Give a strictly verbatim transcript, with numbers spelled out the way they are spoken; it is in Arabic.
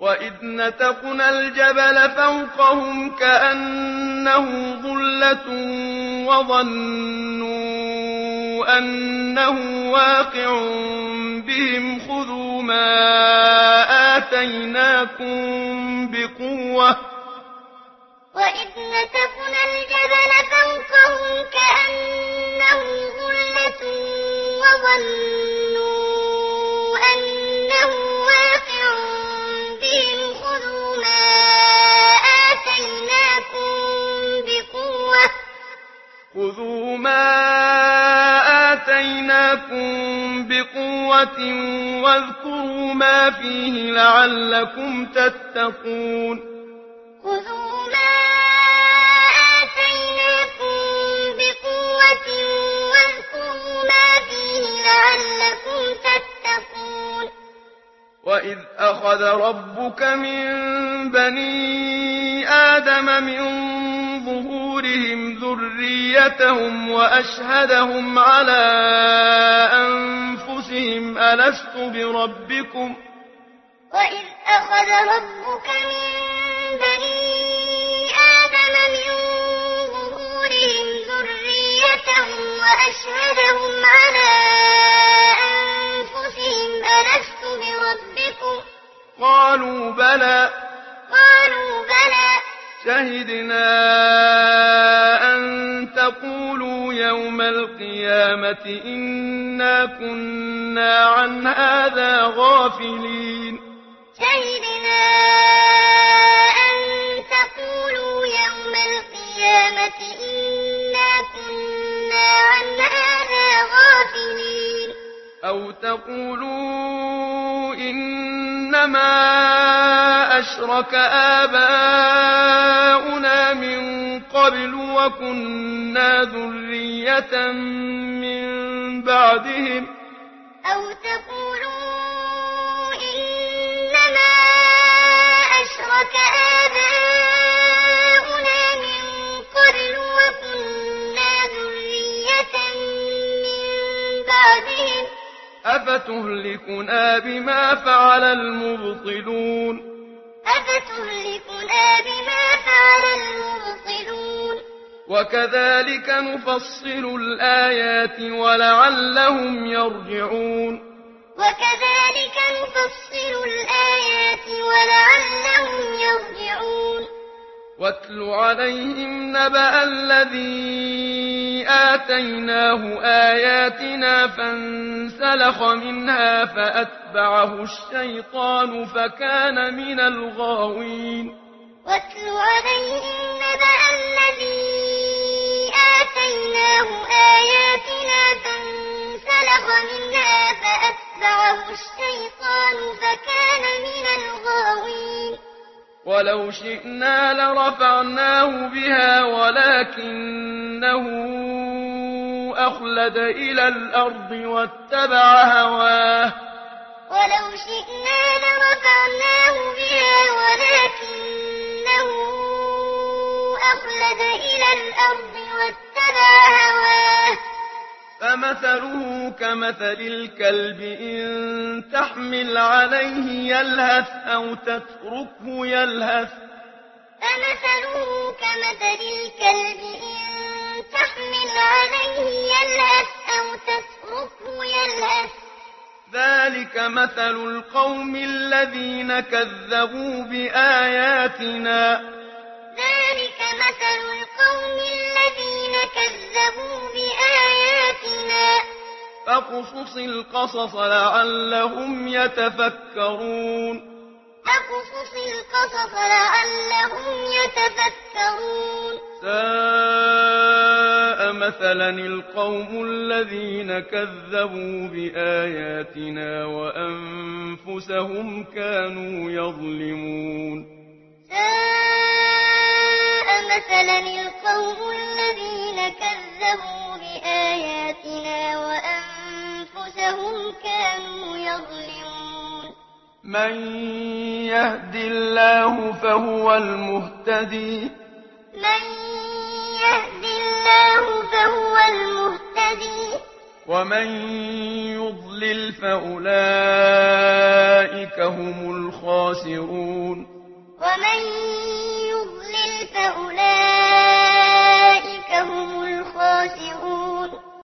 وإذ نتقنا الجبل فوقهم كأنه ظلة وظنوا أنه واقع بهم خذوا ما آتيناكم بقوة وإذ نتقنا الجبل فوقهم كأنه ظلة وظنوا أنه واقع بهم خذوا ما آتيناكم بقوة خذوا ما آتيناكم بقوة واذكروا ما فيه لعلكم تتقون خذوا ما آتيناكم بقوة واذكروا ما فيه لعلكم تتقون وإذ أخذ ربك من بني آدم من ظهورهم ذريتهم وأشهدهم على أنفسهم ألست بربكم وإذ أخذ ربك من بني آدم من ظهورهم ذريتهم وأشهدهم على أنفسهم ألست بربكم قالوا بلى قالوا بلى شهدنا أن تقولوا يوم القيامة إنا كنا عن هذا غافلين شهدنا أن تقولوا يوم القيامة إنا كنا عن هذا غافلين أو تقولوا إنما أشرك آباؤنا من قبل وكنا ذرية من بعدهم أو تقولوا إنما أشرك آباؤنا من قبل وكنا ذرية من بعدهم أفتهلكنا بما فعل المبطلون أفتهلكنا بما فعل المبطلون وكذلك نفصل الآيات ولعلهم يرجعون وكذلك نفصل الآيات ولعلهم يرجعون واتل عليهم نبأ الذي آتيناه آياتنا فانسلخ منها فأتبعه الشيطان فكان من الغاوين واتل عليهم نبأ الذي آتيناه آياتنا فانسلخ منها فأتبعه الشيطان فكان من الغاوين ولو شئنا لرفعناه بها ولكنه أخلد إلى الأرض واتبع هواه ولو شئنا لرفعناه بها ولكنه أخلد إلى الأرض واتبع هواه فمثله كمثل الكلب إن تحمل عليه يلهث أو تتركه يلهث فمثله كمثل الكلب إن تحمل عليه يلهث أو تتركه يلهث ذلك مثل القوم الذين كذبوا بآياتنا ذلك مثل القوم الذين كذبوا بآياتنا فاقصص القصص لعلهم يتفكرون فاقصص القصص لعلهم يتفكرون ساء مثلا القوم الذين كذبوا بآياتنا وأنفسهم كانوا يظلمون ساء مثلا القوم الذين كذبوا بآياتنا وأنفسهم كانوا يظلمون من يهد الله فهو المهتدي من يهد الله فهو المهتدي ومن يضلل فأولئك هم الخاسرون ومن